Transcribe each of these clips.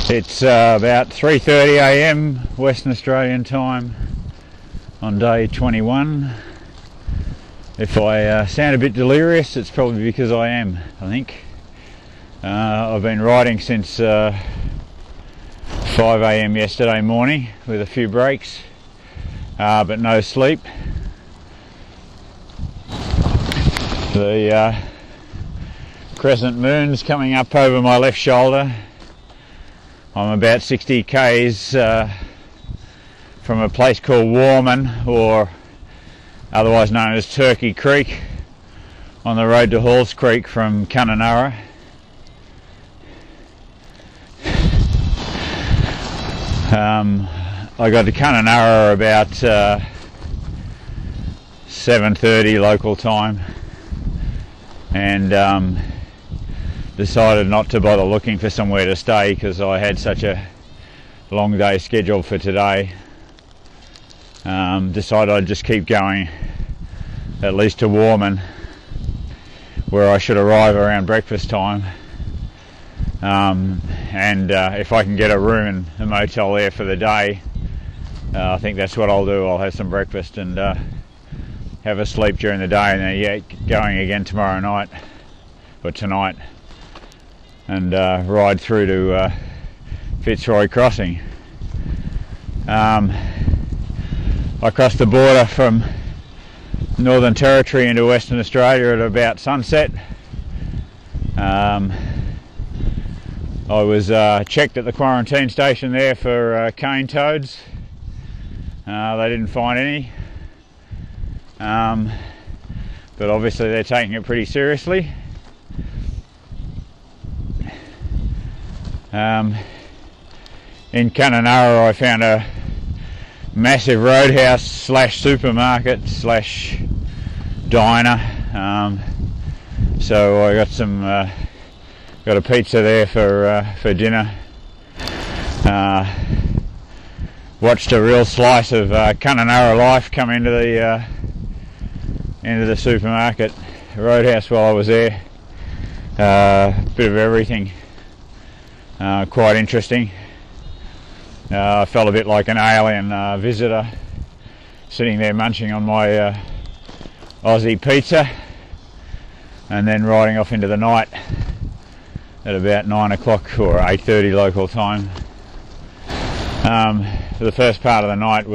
It's about 3:30 AM Western Australian time on day 21. If I sound a bit delirious, it's probably because I am, I think. I've been riding since 5 AM yesterday morning with a few breaks, but no sleep. The crescent moon's coming up over my left shoulder. I'm about 60 k's from a place called Warman, or otherwise known as Turkey Creek, on the road to Halls Creek from Kununurra. I got to Kununurra about 7:30 local time, and decided not to bother looking for somewhere to stay because I had such a long day scheduled for today. Decided I'd just keep going at least to Warman, where I should arrive around breakfast time, and if I can get a room in a motel there for the day, I think that's what I'll do. I'll have some breakfast and have a sleep during the day, and then get going again tomorrow night or tonight, and ride through to Fitzroy Crossing. I crossed the border from Northern Territory into Western Australia at about sunset. I was checked at the quarantine station there for cane toads. They didn't find any, but obviously they're taking it pretty seriously. In Kununurra I found a massive roadhouse slash supermarket slash diner, so I got got a pizza there for dinner. Watched a real slice of Kununurra life come into the supermarket roadhouse while I was there. Bit of everything. Quite interesting. I felt a bit like an alien visitor, sitting there munching on my Aussie pizza, and then riding off into the night at about 9 o'clock or 8:30 local time. The first part of the night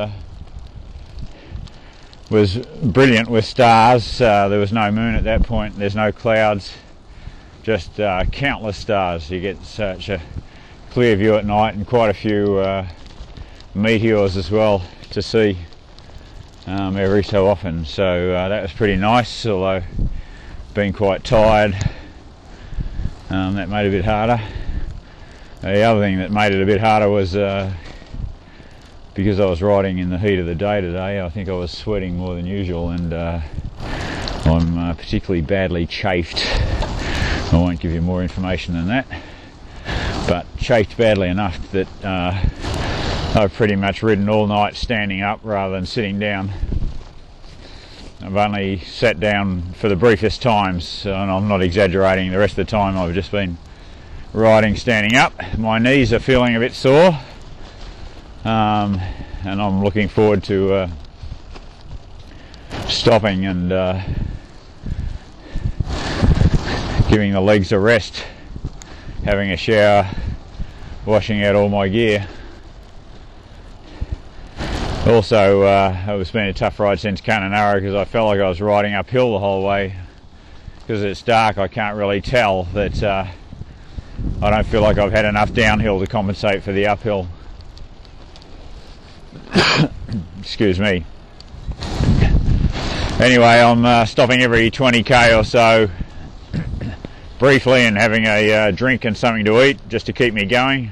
was brilliant with stars. There was no moon at that point. There's no clouds. Just countless stars. You get such a clear view at night, and quite a few meteors as well to see every so often. So that was pretty nice, although being quite tired, that made it a bit harder. The other thing that made it a bit harder was because I was riding in the heat of the day today, I think I was sweating more than usual, and I'm particularly badly chafed. I won't give you more information than that, but chafed badly enough that I've pretty much ridden all night standing up rather than sitting down. I've only sat down for the briefest times, and I'm not exaggerating. The rest of the time I've just been riding standing up. My knees are feeling a bit sore, and I'm looking forward to stopping and giving the legs a rest, having a shower, washing out all my gear. Also, it's been a tough ride since Kununurra because I felt like I was riding uphill the whole way. Because it's dark, I can't really tell that I don't feel like I've had enough downhill to compensate for the uphill. Excuse me. Anyway, I'm stopping every 20k or so briefly and having a drink and something to eat just to keep me going.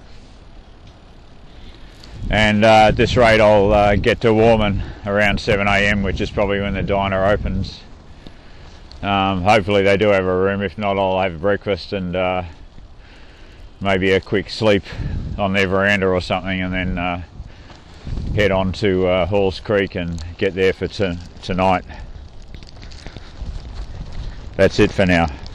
And at this rate I'll get to Warman around 7 AM, which is probably when the diner opens. Hopefully they do have a room. If not, I'll have breakfast and maybe a quick sleep on their veranda or something, and then head on to Halls Creek and get there for tonight. That's it for now.